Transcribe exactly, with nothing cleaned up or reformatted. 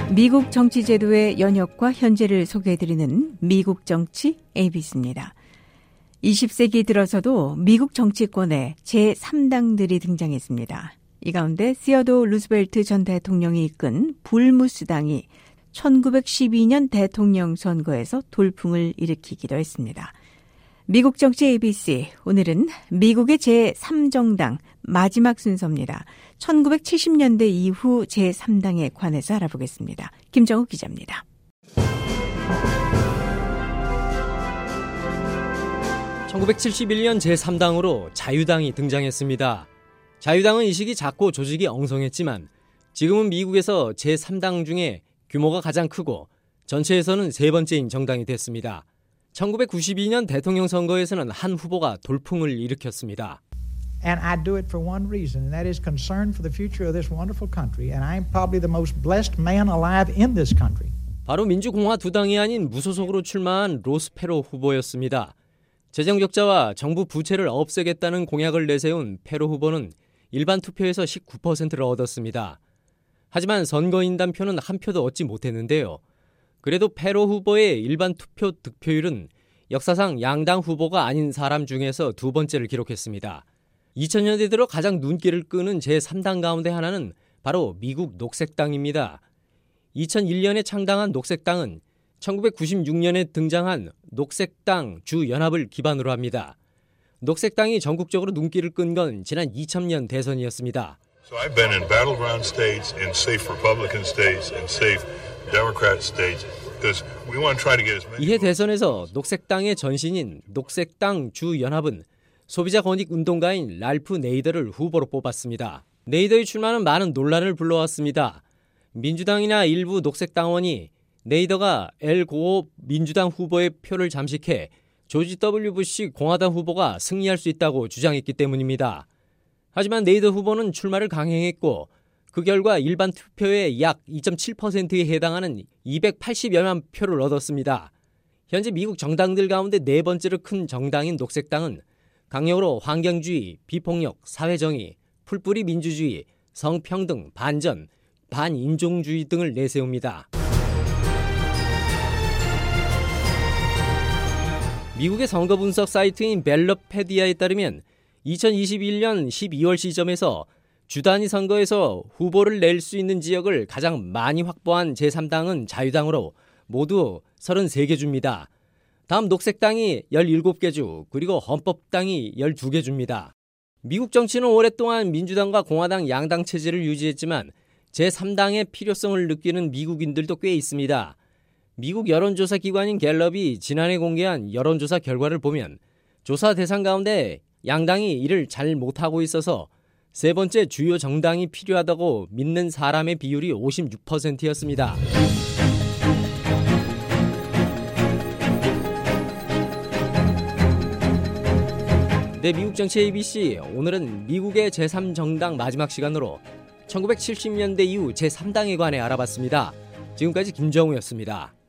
미국 정치 제도의 연역과 현재를 소개해드리는 미국 정치 에이비씨입니다. 이십 세기 들어서도 미국 정치권에 제삼 당들이 등장했습니다. 이 가운데 시어도 루스벨트 전 대통령이 이끈 불무스당이 천구백십이 년 대통령 선거에서 돌풍을 일으키기도 했습니다. 미국 정치 에이비씨, 오늘은 미국의 제삼 정당 마지막 순서입니다. 천구백칠십 년대 이후 제삼 당에 관해서 알아보겠습니다. 김정우 기자입니다. 천구백칠십일 년 제삼 당으로 자유당이 등장했습니다. 자유당은 이 시기 작고 조직이 엉성했지만 지금은 미국에서 제삼 당 중에 규모가 가장 크고 전체에서는 세 번째인 정당이 됐습니다. 천구백구십이 년 대통령 선거에서는 한 후보가 돌풍을 일으켰습니다. And I do it for one reason, and that is concern for the future of this wonderful country. And I'm probably the most blessed man alive in this country. 바로 민주공화 두 당이 아닌 무소속으로 출마한 로스 페로 후보였습니다. 재정 적자와 정부 부채를 없애겠다는 공약을 내세운 페로 후보는 일반 투표에서 십구 퍼센트를 얻었습니다. 하지만 선거인단표는 한 표도 얻지 못했는데요. 그래도 페로 후보의 일반 투표 득표율은 역사상 양당 후보가 아닌 사람 중에서 두 번째를 기록했습니다. 이천 년대 들어 가장 눈길을 끄는 제삼 당 가운데 하나는 바로 미국 녹색당입니다. 이천일 년에 창당한 녹색당은 천구백구십육 년에 등장한 녹색당 주연합을 기반으로 합니다. 녹색당이 전국적으로 눈길을 끈 건 지난 이천 년 대선이었습니다. So I've been in battleground states, in safe Republican states, in safe Democrat states, because we want to try to get as many. 이해 대선에서 녹색당의 전신인 녹색당 주연합은 소비자 권익 운동가인 랄프 네이더를 후보로 뽑았습니다. 네이더의 출마는 많은 논란을 불러왔습니다. 민주당이나 일부 녹색당원이 네이더가 엘 고어 민주당 후보의 표를 잠식해 조지 더블유 부시 공화당 후보가 승리할 수 있다고 주장했기 때문입니다. 하지만 네이더 후보는 출마를 강행했고 그 결과 일반 투표의 약 이 점 칠 퍼센트에 해당하는 이백팔십여만 표를 얻었습니다. 현재 미국 정당들 가운데 네 번째로 큰 정당인 녹색당은 강력으로 환경주의, 비폭력, 사회정의, 풀뿌리 민주주의, 성평등, 반전, 반인종주의 등을 내세웁니다. 미국의 선거 분석 사이트인 벨럽페디아에 따르면 이천이십일 년 십이월 시점에서 주단위 선거에서 후보를 낼 수 있는 지역을 가장 많이 확보한 제삼 당은 자유당으로 모두 서른세 개 주입니다. 다음 녹색당이 열일곱 개 주, 그리고 헌법당이 열두 개 주입니다. 미국 정치는 오랫동안 민주당과 공화당 양당 체제를 유지했지만 제삼 당의 필요성을 느끼는 미국인들도 꽤 있습니다. 미국 여론조사 기관인 갤럽이 지난해 공개한 여론조사 결과를 보면 조사 대상 가운데 양당이 이를 잘 못하고 있어서 세 번째 주요 정당이 필요하다고 믿는 사람의 비율이 오십육 퍼센트였습니다. 네, 미국 정치 에이비씨, 오늘은 미국의 제삼 정당 마지막 시간으로 천구백칠십 년대 이후 제삼 당에 관해 알아봤습니다. 지금까지 김정우였습니다.